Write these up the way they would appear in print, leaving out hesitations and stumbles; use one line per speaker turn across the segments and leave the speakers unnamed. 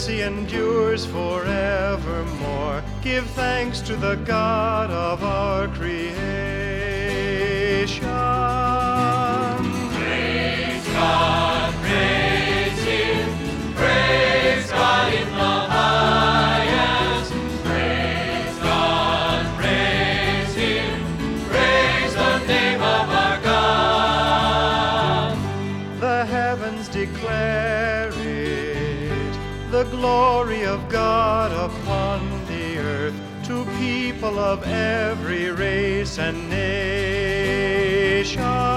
mercy endures forevermore. Give thanks to the God of our creation.
Praise God, praise Him, praise God in the highest. Praise God, praise Him, praise the name of our God.
The heavens declare it, the glory of God upon the earth, to people of every race and nation.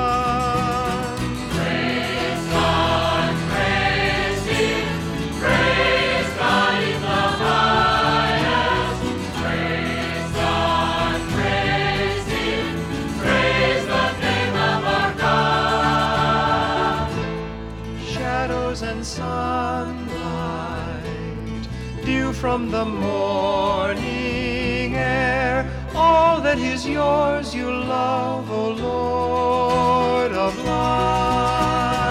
Praise God, praise Him, praise God in the highest. Praise God, praise Him, praise the name of our God.
Shadows and sunlight, dew from the morning air, all that is yours you love, O Lord of light.